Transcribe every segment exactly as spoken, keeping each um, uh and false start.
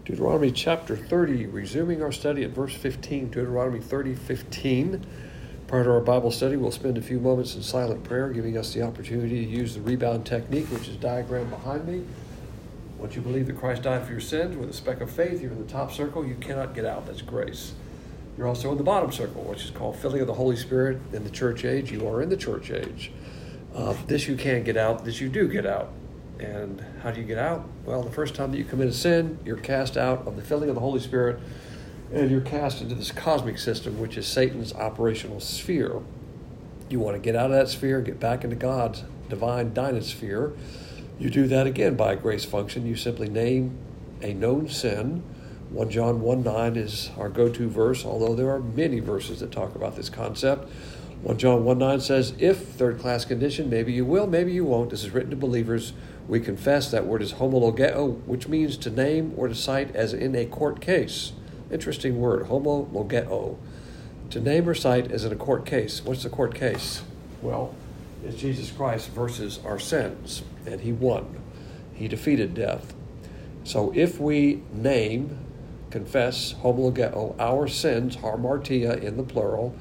Deuteronomy chapter thirty, resuming our study at verse fifteen, Deuteronomy thirty, fifteen. Prior to our Bible study, we'll spend a few moments in silent prayer, giving us the opportunity to use the rebound technique, which is diagrammed behind me. Once you believe that Christ died for your sins, with a speck of faith, you're in the top circle, you cannot get out. That's grace. You're also in the bottom circle, which is called filling of the Holy Spirit in the church age. You are in the church age. Uh, this you can get out, this you do get out. And how do you get out? Well, the first time that you commit a sin, you're cast out of the filling of the Holy Spirit, and you're cast into this cosmic system, which is Satan's operational sphere. You want to get out of that sphere and get back into God's divine dynasphere. You do that again by a grace function. You simply name a known sin. First John one nine is our go-to verse, although there are many verses that talk about this concept. First John one nine says, if third-class condition, maybe you will, maybe you won't. This is written to believers. We confess. That word is homologeo, which means to name or to cite as in a court case. Interesting word, homologeo. To name or cite as in a court case. What's the court case? Well, it's Jesus Christ versus our sins, and he won. He defeated death. So if we name, confess, homologeo, our sins, hamartia in the plural,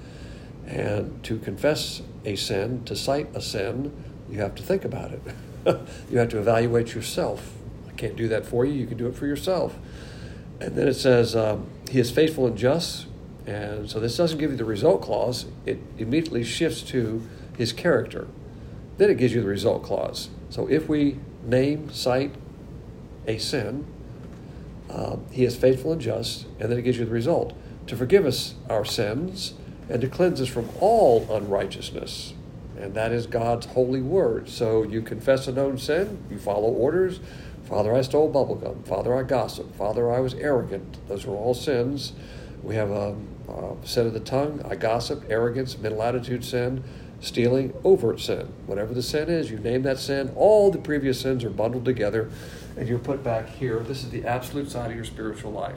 and to confess a sin, to cite a sin, you have to think about it. You have to evaluate yourself. I can't do that for you. You can do it for yourself. And then it says, um, he is faithful and just. And so this doesn't give you the result clause. It immediately shifts to his character. Then it gives you the result clause. So if we name, cite a sin, um, he is faithful and just. And then it gives you the result. To forgive us our sins and to cleanse us from all unrighteousness. And that is God's holy word. So you confess a known sin, you follow orders. Father, I stole bubblegum. Father, I gossiped. Father, I was arrogant. Those are all sins. We have a, a sin of the tongue. I gossip, arrogance, mental attitude sin, stealing, overt sin. Whatever the sin is, you name that sin. All the previous sins are bundled together, and you're put back here. This is the absolute side of your spiritual life.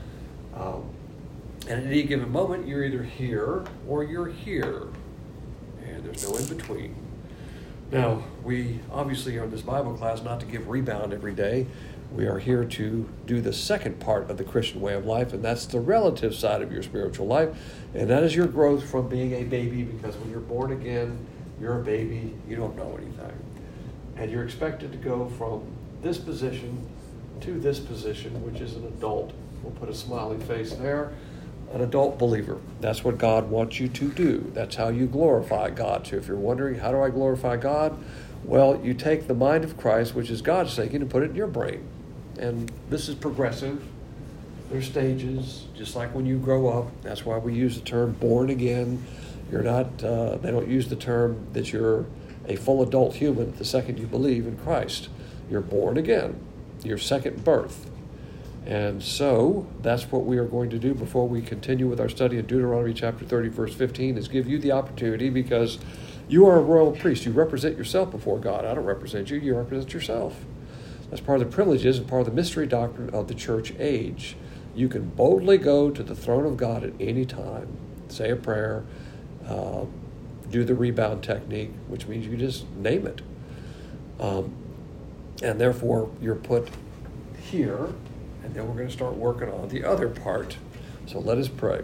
Um, and at any given moment, you're either here or you're here. And there's no in between. Now, we obviously are in this Bible class not to give rebound every day. We are here to do the second part of the Christian way of life, and that's the relative side of your spiritual life. And that is your growth from being a baby, because when you're born again, you're a baby, you don't know anything. And you're expected to go from this position to this position, which is an adult. We'll put a smiley face there. An adult believer. That's what God wants you to do. That's how you glorify God. So if you're wondering, how do I glorify God? Well, you take the mind of Christ, which is God's thinking, and put it in your brain. And this is progressive. There's stages, just like when you grow up. That's why we use the term born again. You're not, uh, they don't use the term that you're a full adult human the second you believe in Christ. You're born again. Your second birth. And so that's what we are going to do before we continue with our study in Deuteronomy chapter thirty, verse fifteen, is give you the opportunity, because you are a royal priest. You represent yourself before God. I don't represent you. You represent yourself. That's part of the privileges and part of the mystery doctrine of the church age. You can boldly go to the throne of God at any time, say a prayer, uh, do the rebound technique, which means you just name it. Um, and therefore, you're put here. And then we're going to start working on the other part. So let us pray.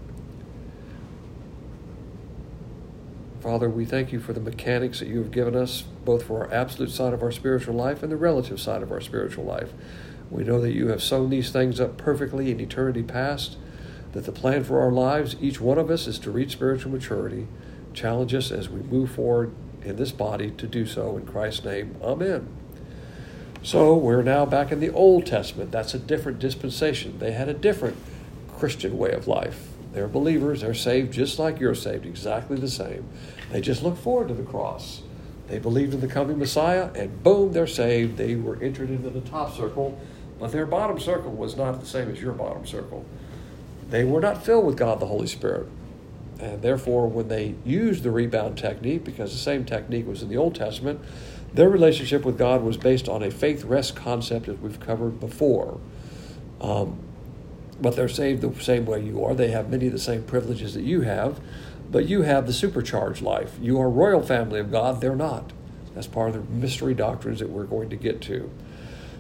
Father, we thank you for the mechanics that you have given us, both for our absolute side of our spiritual life and the relative side of our spiritual life. We know that you have sewn these things up perfectly in eternity past, that the plan for our lives, each one of us, is to reach spiritual maturity. Challenge us as we move forward in this body to do so. In Christ's name, amen. So we're now back in the Old Testament. That's a different dispensation. They had a different Christian way of life. They're believers. They're saved just like you're saved, exactly the same. They just look forward to the cross. They believed in the coming Messiah, and boom, they're saved. They were entered into the top circle, but their bottom circle was not the same as your bottom circle. They were not filled with God the Holy Spirit. And therefore, when they used the rebound technique, because the same technique was in the Old Testament, their relationship with God was based on a faith rest concept that we've covered before. Um, but they're saved the same way you are. They have many of the same privileges that you have, but you have the supercharged life. You are a royal family of God. They're not. That's part of the mystery doctrines that we're going to get to.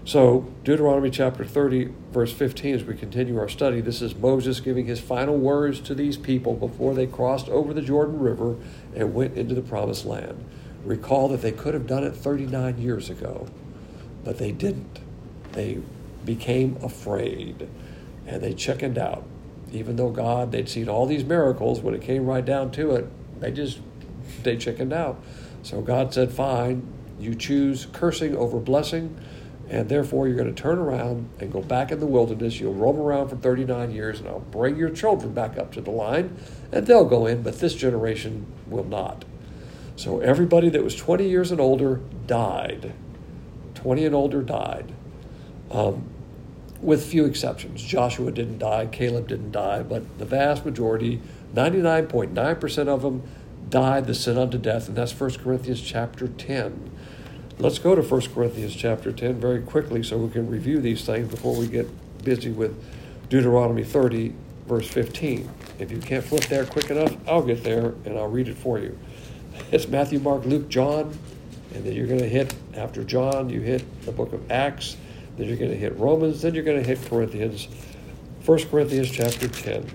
So Deuteronomy chapter thirty, verse fifteen, as we continue our study, this is Moses giving his final words to these people before they crossed over the Jordan River and went into the promised land. Recall that they could have done it thirty-nine years ago, but they didn't. They became afraid, and they chickened out. Even though God, they'd seen all these miracles, when it came right down to it, they just, they chickened out. So God said, fine, you choose cursing over blessing, and therefore you're going to turn around and go back in the wilderness. You'll roam around for thirty-nine years, and I'll bring your children back up to the line, and they'll go in, but this generation will not. So everybody that was twenty years and older died. twenty and older died. Um, with few exceptions. Joshua didn't die, Caleb didn't die, but the vast majority, ninety-nine point nine percent of them, died the sin unto death, and that's First Corinthians chapter ten. Let's go to First Corinthians chapter ten very quickly so we can review these things before we get busy with Deuteronomy thirty, verse fifteen. If you can't flip there quick enough, I'll get there and I'll read it for you. It's Matthew, Mark, Luke, John, and then you're going to hit, after John, you hit the book of Acts, then you're going to hit Romans, then you're going to hit Corinthians. First Corinthians chapter ten.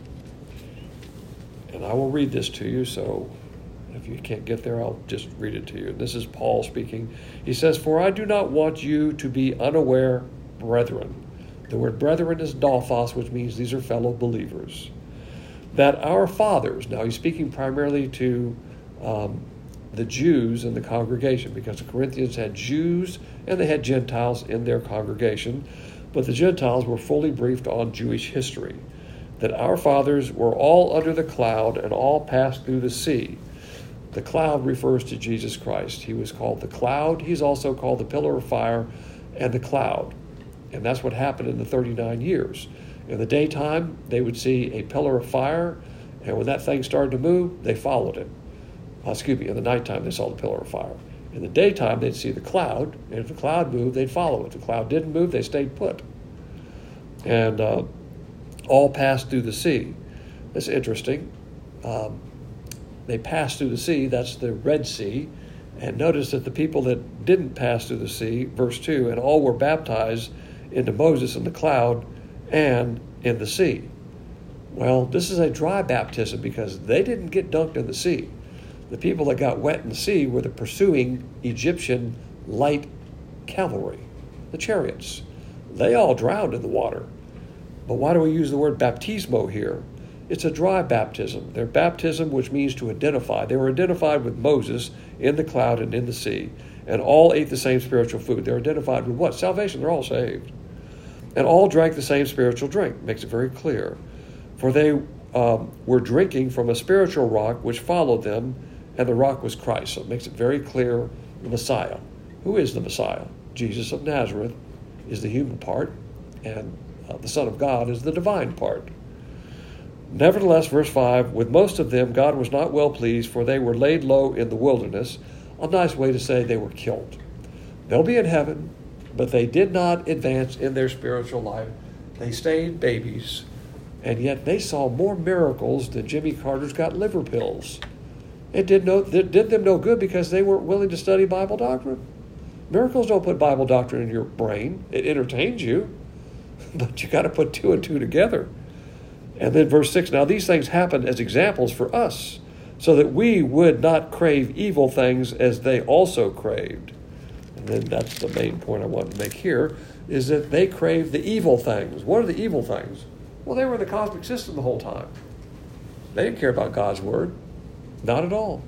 And I will read this to you, so if you can't get there, I'll just read it to you. This is Paul speaking. He says, "For I do not want you to be unaware, brethren." The word brethren is dolphos, which means these are fellow believers. "That our fathers," now he's speaking primarily to um, the Jews in the congregation, because the Corinthians had Jews and they had Gentiles in their congregation, but the Gentiles were fully briefed on Jewish history. "That our fathers were all under the cloud and all passed through the sea." The cloud refers to Jesus Christ. He was called the cloud. He's also called the pillar of fire and the cloud. And that's what happened in the thirty-nine years. In the daytime, they would see a pillar of fire, and when that thing started to move, they followed it. Uh, excuse me, in the nighttime, they saw the pillar of fire. In the daytime, they'd see the cloud, and if the cloud moved, they'd follow it. If the cloud didn't move, they stayed put. And uh, all passed through the sea. That's interesting. Um, They passed through the sea, that's the Red Sea. And notice that the people that didn't pass through the sea, verse two, and all were baptized into Moses in the cloud and in the sea. Well, this is a dry baptism because they didn't get dunked in the sea. The people that got wet in the sea were the pursuing Egyptian light cavalry, the chariots. They all drowned in the water. But why do we use the word baptismo here? It's a dry baptism. Their baptism, which means to identify. They were identified with Moses in the cloud and in the sea, and all ate the same spiritual food. They're identified with what? Salvation. They're all saved. And all drank the same spiritual drink. Makes it very clear. For they um, were drinking from a spiritual rock which followed them, and the rock was Christ. So it makes it very clear the Messiah. Who is the Messiah? Jesus of Nazareth is the human part, and uh, the Son of God is the divine part. "Nevertheless," verse five, "with most of them God was not well pleased, for they were laid low in the wilderness." A nice way to say they were killed. They'll be in heaven, but they did not advance in their spiritual life. They stayed babies, and yet they saw more miracles than Jimmy Carter's got liver pills. It did, no, it did them no good because they weren't willing to study Bible doctrine. Miracles don't put Bible doctrine in your brain. It entertains you, but you got to put two and two together. And then verse six, "Now these things happened as examples for us, so that we would not crave evil things as they also craved." And then that's the main point I want to make here, is that they craved the evil things. What are the evil things? Well, they were in the cosmic system the whole time. They didn't care about God's word. Not at all.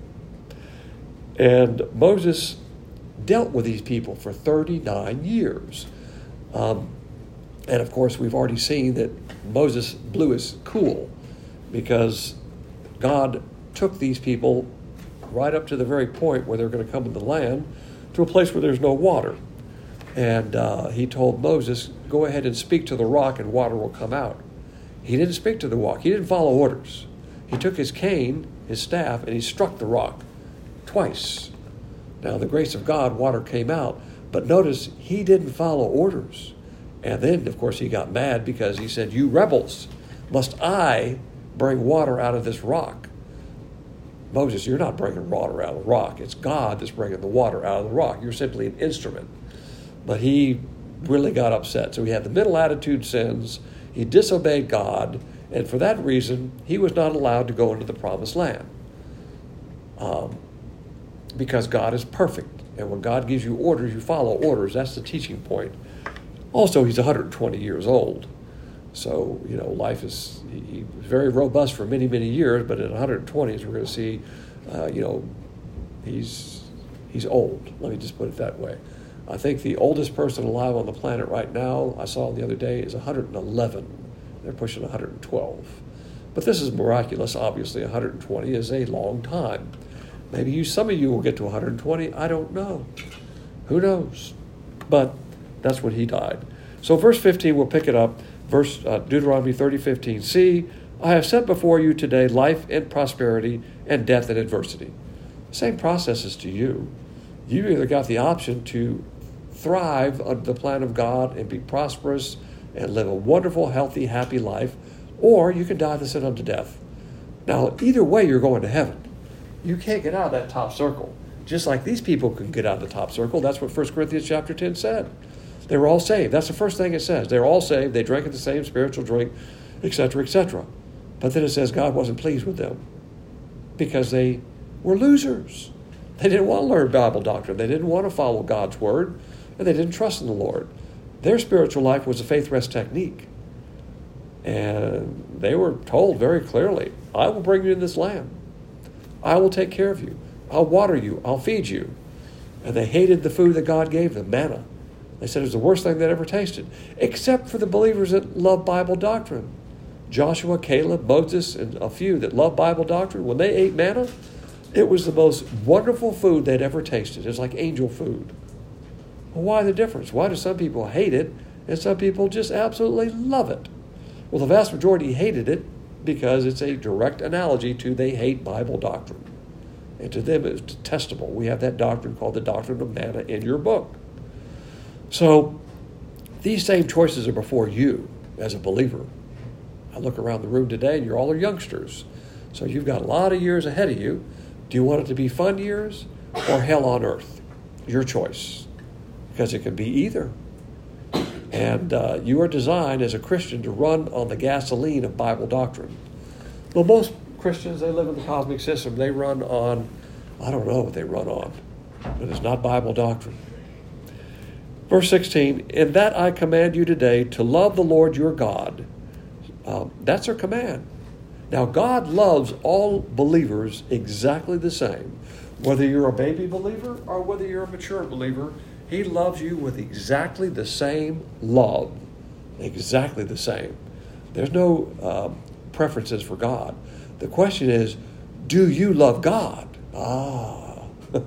And Moses dealt with these people for thirty-nine years. Um, and of course, we've already seen that Moses blew his cool because God took these people right up to the very point where they're going to come in the land to a place where there's no water. And uh, he told Moses, "Go ahead and speak to the rock and water will come out." He didn't speak to the rock. He didn't follow orders. He took his cane, his staff, and he struck the rock twice. Now, the grace of God, water came out. But notice, he didn't follow orders. And then, of course, he got mad because he said, "You rebels, must I bring water out of this rock?" Moses, you're not bringing water out of the rock. It's God that's bringing the water out of the rock. You're simply an instrument. But he really got upset. So he had the middle attitude sins. He disobeyed God. And for that reason, he was not allowed to go into the promised land. Um, because God is perfect. And when God gives you orders, you follow orders. That's the teaching point. Also, he's one hundred twenty years old. So, you know, life is he, he was very robust for many, many years. But at one hundred twenty, as we're going to see, uh, you know, he's he's old. Let me just put it that way. I think the oldest person alive on the planet right now, I saw the other day, is one hundred eleven. They're pushing one hundred twelve. But this is miraculous, obviously. one hundred twenty is a long time. Maybe you, some of you will get to one hundred twenty. I don't know. Who knows? But that's when he died. So verse fifteen, we'll pick it up. Verse uh, Deuteronomy thirty fifteen. See, I have set before you today life and prosperity and death and adversity. Same processes to you. You either got the option to thrive under the plan of God and be prosperous and live a wonderful, healthy, happy life, or you can die the sin unto death. Now, either way, you're going to heaven. You can't get out of that top circle. Just like these people can get out of the top circle. That's what First Corinthians chapter ten said. They were all saved. That's the first thing it says. They were all saved. They drank of the same spiritual drink, et cetera, et cetera. But then it says God wasn't pleased with them because they were losers. They didn't want to learn Bible doctrine. They didn't want to follow God's word, and they didn't trust in the Lord. Their spiritual life was a faith rest technique. And they were told very clearly, I will bring you in this land. I will take care of you. I'll water you. I'll feed you. And they hated the food that God gave them, manna. They said it was the worst thing they'd ever tasted, except for the believers that love Bible doctrine. Joshua, Caleb, Moses, and a few that love Bible doctrine, when they ate manna, it was the most wonderful food they'd ever tasted. It was like angel food. Well, why the difference? Why do some people hate it and some people just absolutely love it? Well, the vast majority hated it because it's a direct analogy to they hate Bible doctrine. And to them it's detestable. We have that doctrine called the doctrine of manna in your book. So these same choices are before you as a believer. I look around the room today and you're all youngsters. So you've got a lot of years ahead of you. Do you want it to be fun years or hell on earth? Your choice. Because it can be either. And uh, you are designed as a Christian to run on the gasoline of Bible doctrine. Well, most Christians, they live in the cosmic system. They run on, I don't know what they run on, but it's not Bible doctrine. Verse sixteen, in that I command you today to love the Lord your God. Um, that's our command. Now, God loves all believers exactly the same. Whether you're a baby believer or whether you're a mature believer, He loves you with exactly the same love. Exactly the same. There's no uh, preferences for God. The question is, do you love God? Ah.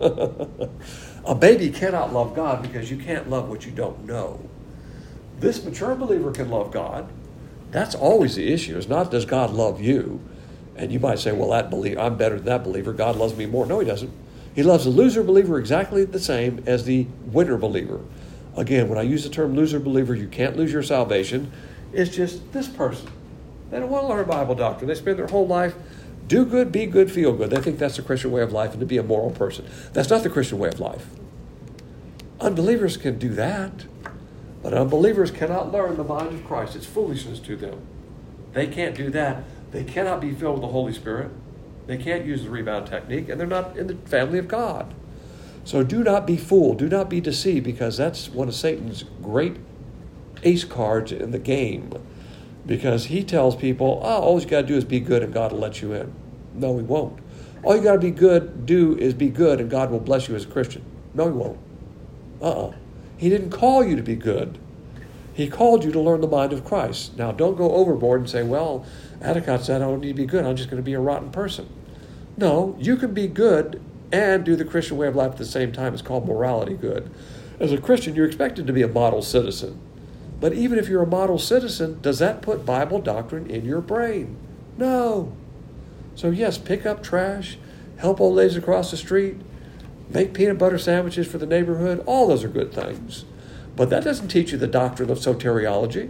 A baby cannot love God because you can't love what you don't know. This mature believer can love God. That's always the issue. It's not, does God love you? And you might say, well, that believer, I'm better than that believer. God loves me more. No, He doesn't. He loves the loser believer exactly the same as the winner believer. Again, when I use the term loser believer, you can't lose your salvation. It's just this person. They don't want to learn Bible doctrine. They spend their whole life, do good, be good, feel good. They think that's the Christian way of life and to be a moral person. That's not the Christian way of life. Unbelievers can do that, but unbelievers cannot learn the mind of Christ. It's foolishness to them. They can't do that. They cannot be filled with the Holy Spirit. They can't use the rebound technique, and they're not in the family of God. So do not be fooled. Do not be deceived, because that's one of Satan's great ace cards in the game. Because he tells people, oh, all you got to do is be good and God will let you in. No, He won't. All you got to be good, do is be good and God will bless you as a Christian. No, He won't. Uh-uh. He didn't call you to be good. He called you to learn the mind of Christ. Now, don't go overboard and say, well, Atticott said I don't need to be good. I'm just going to be a rotten person. No, you can be good and do the Christian way of life at the same time. It's called morality good. As a Christian, you're expected to be a model citizen. But even if you're a model citizen, does that put Bible doctrine in your brain? No. So yes, pick up trash, help old ladies across the street, make peanut butter sandwiches for the neighborhood. All those are good things. But that doesn't teach you the doctrine of soteriology.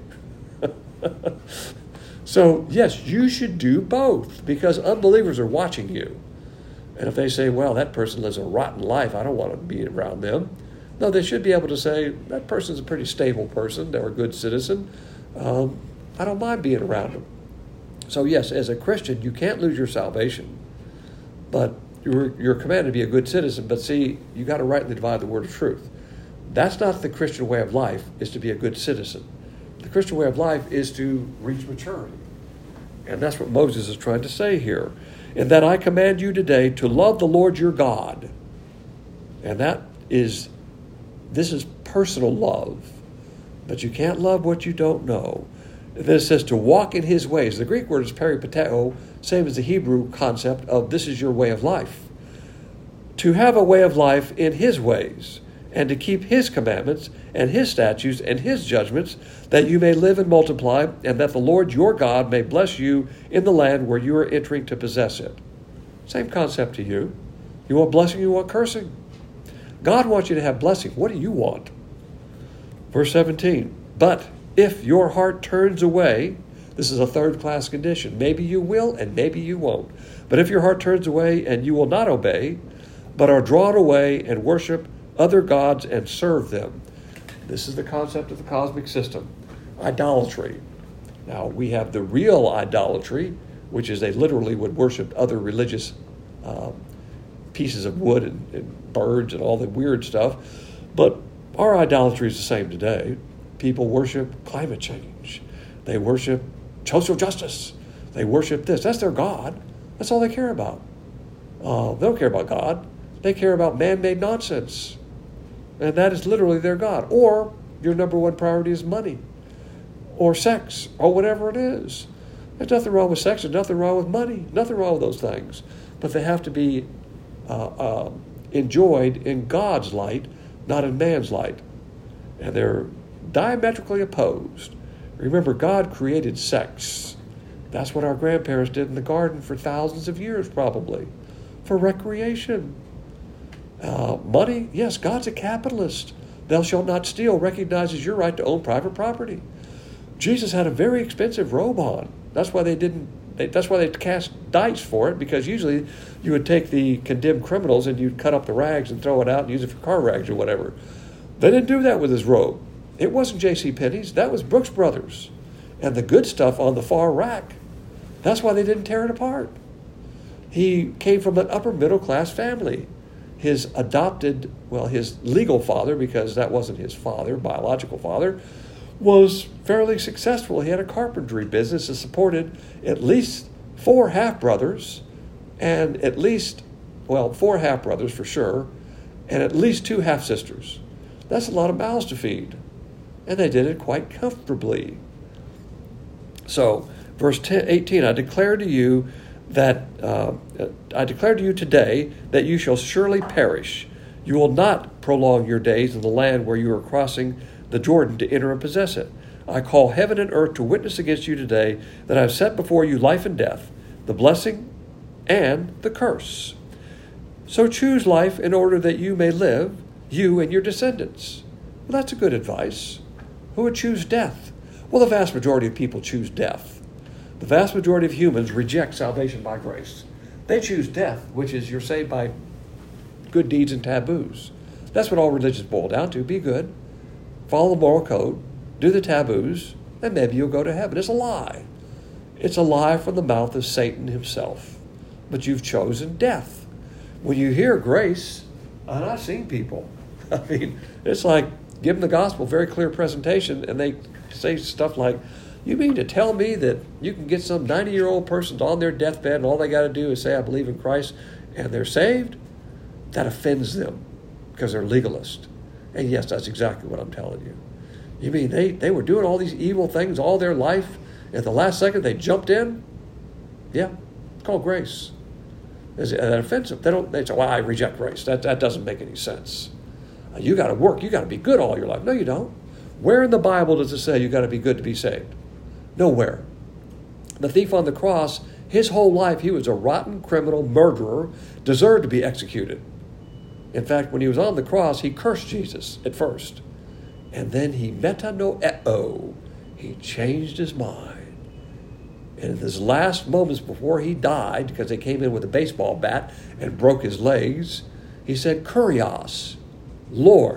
So yes, you should do both, because unbelievers are watching you. And if they say, well, that person lives a rotten life, I don't want to be around them. No, they should be able to say, that person's a pretty stable person. They're a good citizen. Um, I don't mind being around them. So yes, as a Christian, you can't lose your salvation. But you're, you're commanded to be a good citizen. But see, you got to rightly divide the word of truth. That's not the Christian way of life, is to be a good citizen. The Christian way of life is to reach maturity. And that's what Moses is trying to say here. And that I command you today to love the Lord your God. And that is, this is personal love. But you can't love what you don't know. And then it says to walk in his ways. The Greek word is peripateo, same as the Hebrew concept of this is your way of life. To have a way of life in his ways, and to keep his commandments and his statutes and his judgments, that you may live and multiply, and that the Lord your God may bless you in the land where you are entering to possess it. Same concept to you. You want blessing, you want cursing. God wants you to have blessing. What do you want? Verse seventeen, but if your heart turns away, this is a third-class condition. Maybe you will and maybe you won't. But if your heart turns away and you will not obey, but are drawn away and worship other gods and serve them. This is the concept of the cosmic system. Idolatry. Now, we have the real idolatry, which is they literally would worship other religious uh, pieces of wood and, and birds and all the weird stuff. But our idolatry is the same today. People worship climate change. They worship social justice. They worship this. That's their God. That's all they care about. Uh, they don't care about God. They care about man-made nonsense. And that is literally their God. Or your number one priority is money or sex or whatever it is. There's nothing wrong with sex. There's nothing wrong with money. Nothing wrong with those things. But they have to be uh, uh, enjoyed in God's light, not in man's light. And they're diametrically opposed. Remember, God created sex. That's what our grandparents did in the garden for thousands of years, probably, for recreation. Uh, money, yes, God's a capitalist. Thou shalt not steal recognizes your right to own private property. Jesus had a very expensive robe on. That's why they didn't. They, that's why they cast dice for it, because usually you would take the condemned criminals and you'd cut up the rags and throw it out and use it for car rags or whatever. They didn't do that with his robe. It wasn't J C Penney's. That was Brooks Brothers, and the good stuff on the far rack. That's why they didn't tear it apart. He came from an upper middle class family. His adopted, well, his legal father, because that wasn't his father, biological father, was fairly successful. He had a carpentry business that supported at least four half-brothers and at least, well, four half-brothers for sure, and at least two half-sisters. That's a lot of mouths to feed. And they did it quite comfortably. So, verse eighteen, I declare to you that uh, I declare to you today that you shall surely perish. You will not prolong your days in the land where you are crossing the Jordan to enter and possess it. I call heaven and earth to witness against you today that I have set before you life and death, the blessing and the curse. So choose life in order that you may live, you and your descendants. Well, that's a good advice. Who would choose death? Well, the vast majority of people choose death. The vast majority of humans reject salvation by grace. They choose death, which is you're saved by good deeds and taboos. That's what all religions boil down to. Be good, follow the moral code, do the taboos, and maybe you'll go to heaven. It's a lie. It's a lie from the mouth of Satan himself. But you've chosen death. When you hear grace, and I've seen people, I mean, it's like give them the gospel, very clear presentation, and they say stuff like, you mean to tell me that you can get some ninety-year-old person on their deathbed and all they got to do is say, I believe in Christ, and they're saved? That offends them because they're legalist. And yes, that's exactly what I'm telling you. You mean they, they were doing all these evil things all their life, and at the last second they jumped in? Yeah, it's called grace. Is it that offensive? They don't. They say, well, I reject grace. That, that doesn't make any sense. Uh, you got to work. You got to be good all your life. No, you don't. Where in the Bible does it say you got to be good to be saved? Nowhere. The thief on the cross, his whole life, he was a rotten criminal murderer, deserved to be executed. In fact, when he was on the cross, he cursed Jesus at first. And then he metanoeo. He changed his mind. And in his last moments before he died, because they came in with a baseball bat and broke his legs, he said, Kurios, Lord,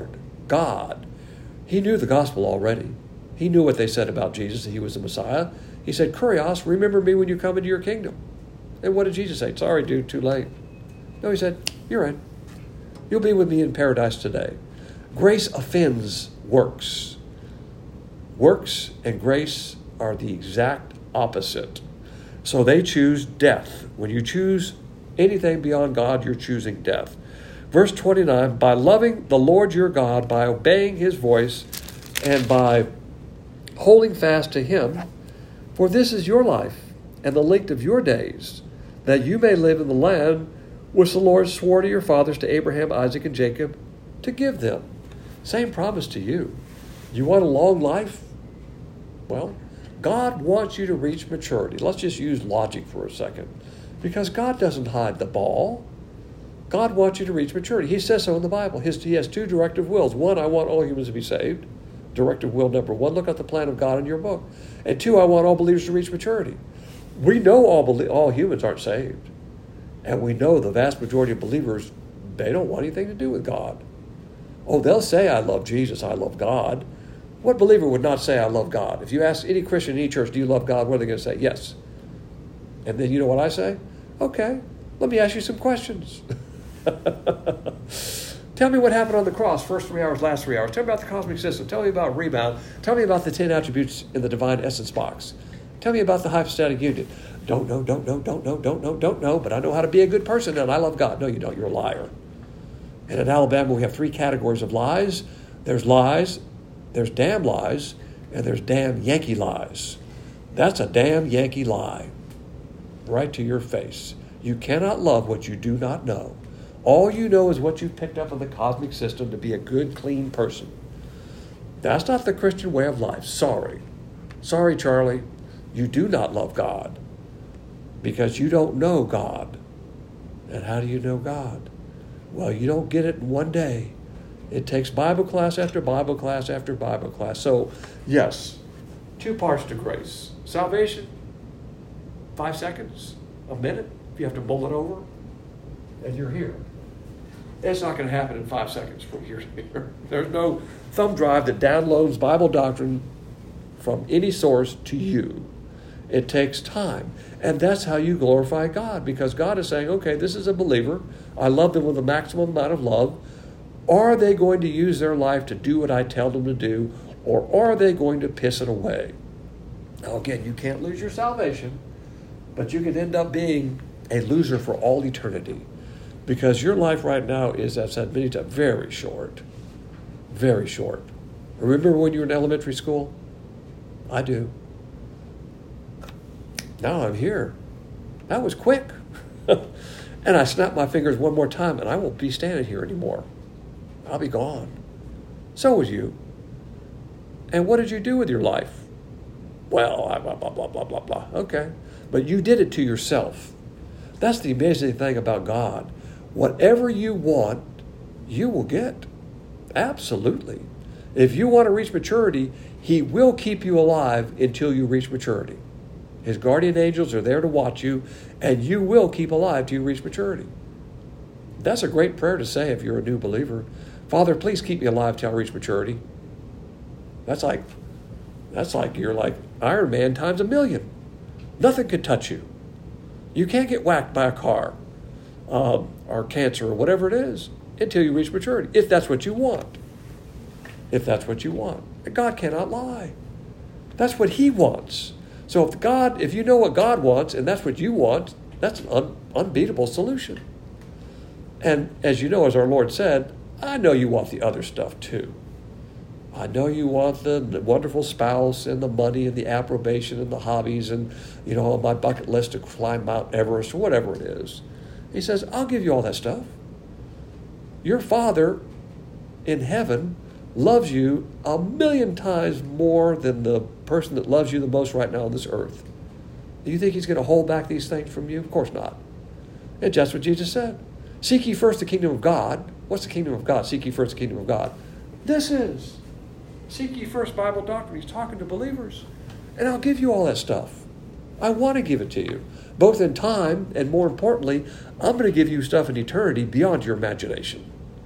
God. He knew the gospel already. He knew what they said about Jesus, that he was the Messiah. He said, Kurios, remember me when you come into your kingdom. And what did Jesus say? Sorry, dude, too late. No, he said, you're in. You'll be with me in paradise today. Grace offends works. Works and grace are the exact opposite. So they choose death. When you choose anything beyond God, you're choosing death. Verse twenty-nine, by loving the Lord your God, by obeying his voice, and by holding fast to him, for this is your life and the length of your days, that you may live in the land which the Lord swore to your fathers, to Abraham, Isaac, and Jacob, to give them. Same promise to you. You want a long life? Well, God wants you to reach maturity. Let's just use logic for a second, because God doesn't hide the ball. God wants you to reach maturity. He says so in the Bible. His, he has two directive wills. One, I want all humans to be saved. Directive will number one, look at the plan of God in your book. And two, I want all believers to reach maturity. We know all, belie- all humans aren't saved. And we know the vast majority of believers, they don't want anything to do with God. Oh, they'll say, I love Jesus, I love God. What believer would not say, I love God? If you ask any Christian in any church, do you love God? What are they going to say? Yes. And then you know what I say? Okay, let me ask you some questions. Tell me what happened on the cross, first three hours, last three hours. Tell me about the cosmic system. Tell me about rebound. Tell me about the ten attributes in the divine essence box. Tell me about the hypostatic union. Don't know, don't know, don't know, don't know, don't know, but I know how to be a good person and I love God. No, you don't. You're a liar. And in Alabama, we have three categories of lies. There's lies, there's damn lies, and there's damn Yankee lies. That's a damn Yankee lie. Right to your face. You cannot love what you do not know. All you know is what you've picked up in the cosmic system to be a good, clean person. That's not the Christian way of life. Sorry. Sorry, Charlie. You do not love God because you don't know God. And how do you know God? Well, you don't get it in one day. It takes Bible class after Bible class after Bible class. So, yes, two parts to grace. Salvation, five seconds, a minute, if you have to mull it over, and you're here. It's not going to happen in five seconds from here to here. There's no thumb drive that downloads Bible doctrine from any source to you. It takes time. And that's how you glorify God, because God is saying, okay, this is a believer. I love them with a maximum amount of love. Are they going to use their life to do what I tell them to do, or are they going to piss it away? Now, again, you can't lose your salvation, but you can end up being a loser for all eternity, because your life right now is, I've said many times, very short. Very short. Remember when you were in elementary school? I do. Now I'm here. That was quick. And I snap my fingers one more time and I won't be standing here anymore. I'll be gone. So was you. And what did you do with your life? Well, blah, blah, blah, blah, blah, blah. Okay. But you did it to yourself. That's the amazing thing about God. Whatever you want, you will get. Absolutely. If you want to reach maturity, he will keep you alive until you reach maturity. His guardian angels are there to watch you, and you will keep alive till you reach maturity. That's a great prayer to say if you're a new believer. Father, please keep me alive till I reach maturity. That's like, that's like you're like Iron Man times a million. Nothing could touch you. You can't get whacked by a car um, or cancer or whatever it is until you reach maturity, if that's what you want. If that's what you want. God cannot lie. That's what he wants. So if God, if you know what God wants and that's what you want, that's an un, unbeatable solution. And as you know, as our Lord said, I know you want the other stuff too. I know you want the, the wonderful spouse and the money and the approbation and the hobbies and, you know, on my bucket list to climb Mount Everest or whatever it is. He says, I'll give you all that stuff. Your Father in heaven loves you a million times more than the person that loves you the most right now on this earth. Do you think he's going to hold back these things from you? Of course not. And just what Jesus said. Seek ye first the kingdom of God. What's the kingdom of God? Seek ye first the kingdom of God. This is. Seek ye first Bible doctrine. He's talking to believers. And I'll give you all that stuff. I want to give it to you. Both in time and more importantly, I'm going to give you stuff in eternity beyond your imagination.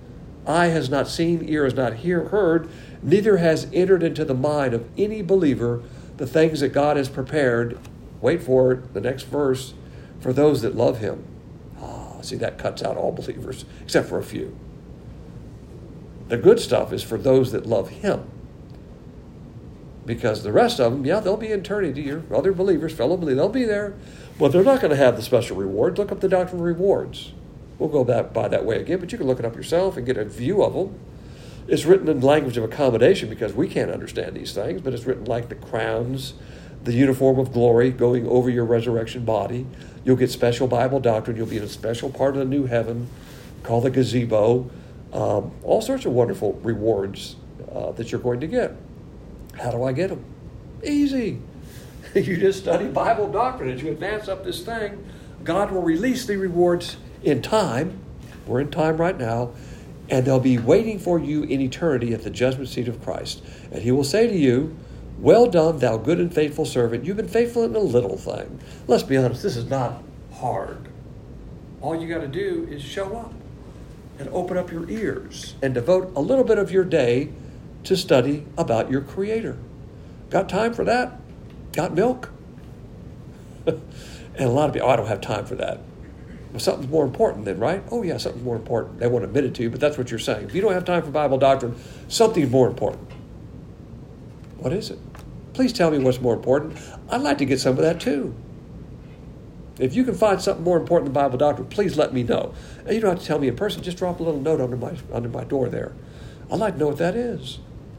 eye has not seen, ear has not hear, heard, neither has entered into the mind of any believer the things that God has prepared, wait for it, the next verse, for those that love him. Ah, see, that cuts out all believers, except for a few. The good stuff is for those that love him. Because the rest of them, yeah, they'll be in eternity. Your other believers, fellow believers, they'll be there. But they're not going to have the special rewards. Look up the doctrine of rewards. We'll go back by that way again, but you can look it up yourself and get a view of them. It's written in language of accommodation because we can't understand these things, but it's written like the crowns, the uniform of glory going over your resurrection body. You'll get special Bible doctrine. You'll be in a special part of the new heaven called the gazebo. Um, all sorts of wonderful rewards uh, that you're going to get. How do I get them? Easy. You just study Bible doctrine. As you advance up this thing, God will release the rewards in time. We're in time right now. And they'll be waiting for you in eternity at the judgment seat of Christ. And he will say to you, well done, thou good and faithful servant. You've been faithful in a little thing. Let's be honest, this is not hard. All you got to do is show up and open up your ears and devote a little bit of your day to study about your Creator. Got time for that? Got milk? And a lot of people, oh, I don't have time for that. Well, something's more important then, right? Oh, yeah, something's more important. They won't admit it to you, but that's what you're saying. If you don't have time for Bible doctrine, something's more important. What is it? Please tell me what's more important. I'd like to get some of that too. If you can find something more important than Bible doctrine, please let me know. And you don't have to tell me in person. Just drop a little note under my under my door there. I'd like to know what that is.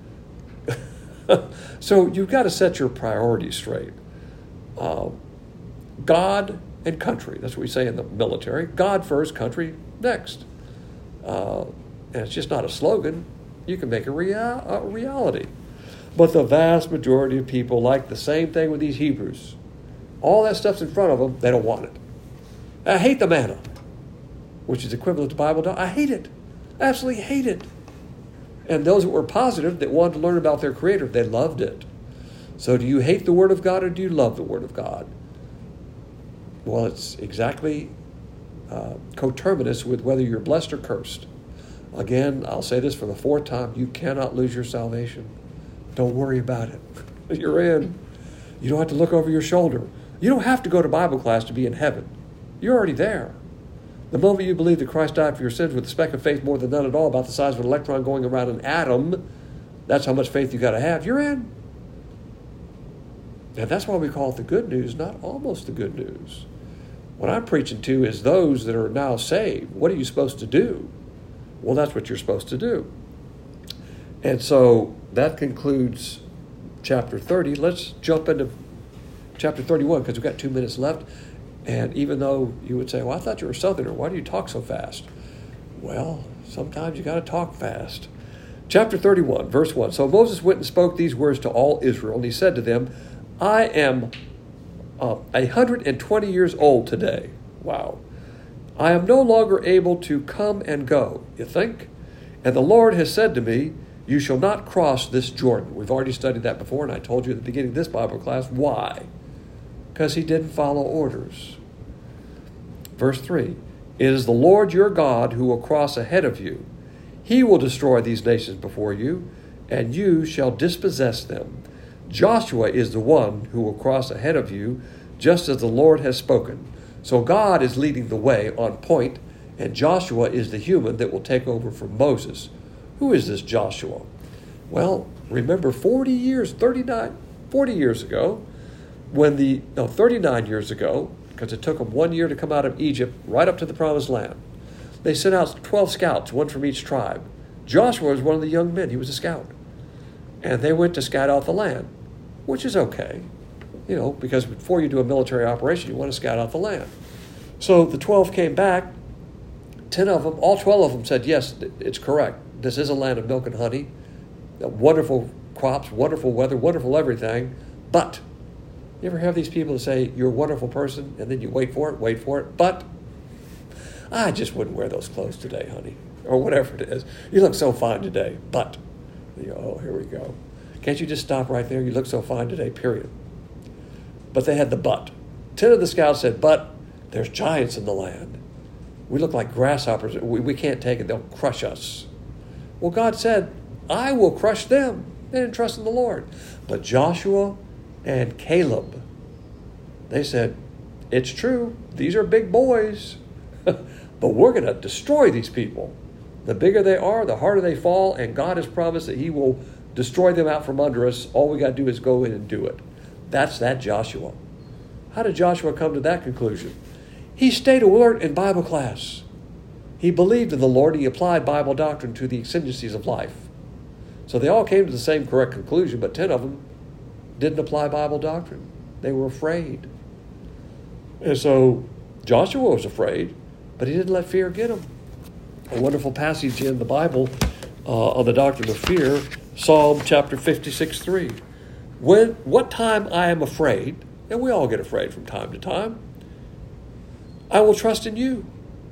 So you've got to set your priorities straight. Uh, God and country. That's what we say in the military. God first, country next. Uh, and it's just not a slogan. You can make a, rea- a reality. But the vast majority of people like the same thing with these Hebrews. All that stuff's in front of them. They don't want it. I hate the manna, which is equivalent to Bible doctrine. I hate it. I absolutely hate it. And those that were positive, that wanted to learn about their Creator, they loved it. So do you hate the Word of God or do you love the Word of God? Well, it's exactly uh, coterminous with whether you're blessed or cursed. Again, I'll say this for the fourth time. You cannot lose your salvation. Don't worry about it. You're in. You don't have to look over your shoulder. You don't have to go to Bible class to be in heaven. You're already there. The moment you believe that Christ died for your sins with a speck of faith more than none at all, about the size of an electron going around an atom, that's how much faith you got to have. You're in. And that's why we call it the good news, not almost the good news. What I'm preaching to is those that are now saved. What are you supposed to do? Well, that's what you're supposed to do. And so that concludes chapter thirty. Let's jump into chapter thirty-one because we've got two minutes left. And even though you would say, well, I thought you were Southerner. Why do you talk so fast? Well, sometimes you got to talk fast. Chapter thirty-one, verse one. So Moses went and spoke these words to all Israel, and he said to them, I am uh, one hundred twenty years old today. Wow. I am no longer able to come and go, you think? And the Lord has said to me, you shall not cross this Jordan. We've already studied that before, and I told you at the beginning of this Bible class why. Because he didn't follow orders. Verse three, it is the Lord your God who will cross ahead of you. He will destroy these nations before you, and you shall dispossess them. Joshua is the one who will cross ahead of you, just as the Lord has spoken. So God is leading the way on point, and Joshua is the human that will take over from Moses. Who is this Joshua? Well, remember forty years, thirty-nine, forty years ago, when the, no, thirty-nine years ago, because it took them one year to come out of Egypt right up to the promised land. They sent out twelve scouts, one from each tribe. Joshua was one of the young men. He was a scout. And they went to scout out the land, which is okay, you know, because before you do a military operation, you want to scout out the land. So the twelve came back. ten of them, all twelve of them said, yes, it's correct. This is a land of milk and honey, wonderful crops, wonderful weather, wonderful everything. But you ever have these people that say, you're a wonderful person, and then you wait for it, wait for it, but I just wouldn't wear those clothes today, honey, or whatever it is. You look so fine today, but, you go, oh, here we go. Can't you just stop right there? You look so fine today, period. But they had the but. Ten of the scouts said, but there's giants in the land. We look like grasshoppers. We, we can't take it. They'll crush us. Well, God said, I will crush them. They didn't trust in the Lord. But Joshua and Caleb, they said, it's true. These are big boys. But we're going to destroy these people. The bigger they are, the harder they fall, and God has promised that he will destroy them out from under us. All we got to do is go in and do it. That's that Joshua. How did Joshua come to that conclusion? He stayed alert in Bible class. He believed in the Lord. He applied Bible doctrine to the exigencies of life. So they all came to the same correct conclusion, but ten of them didn't apply Bible doctrine. They were afraid. And so Joshua was afraid, but he didn't let fear get him. A wonderful passage in the Bible uh, on the doctrine of fear, Psalm chapter fifty-six, three. When, what time I am afraid, and we all get afraid from time to time, I will trust in you.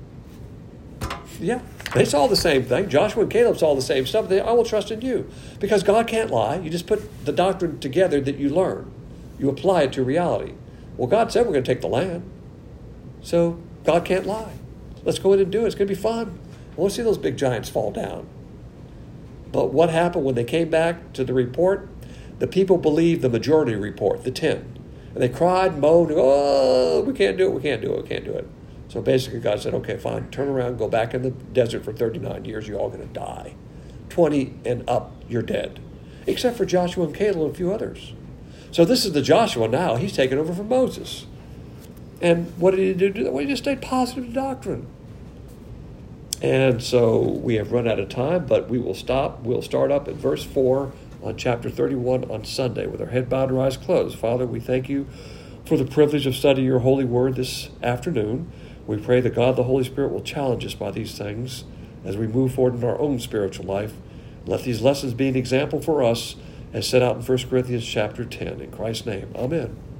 Yeah, they saw the same thing. Joshua and Caleb saw the same stuff. They, I will trust in you. Because God can't lie. You just put the doctrine together that you learn. You apply it to reality. Well, God said we're going to take the land. So God can't lie. Let's go in and do it. It's going to be fun. I want to see those big giants fall down. But what happened when they came back to the report? The people believed the majority report, the ten. And they cried, moaned, oh, we can't do it, we can't do it, we can't do it. So basically God said, okay, fine, turn around, go back in the desert for thirty-nine years, you're all going to die. twenty and up, you're dead. Except for Joshua and Caleb and a few others. So this is the Joshua now. He's taken over from Moses. And what did he do? Well, he just stayed positive to doctrine. And so we have run out of time, but we will stop. We'll start up at verse four on chapter thirty-one on Sunday with our head bowed and our eyes closed. Father, we thank you for the privilege of studying your holy word this afternoon. We pray that God, the Holy Spirit, will challenge us by these things as we move forward in our own spiritual life. Let these lessons be an example for us as set out in First Corinthians chapter ten. In Christ's name, amen.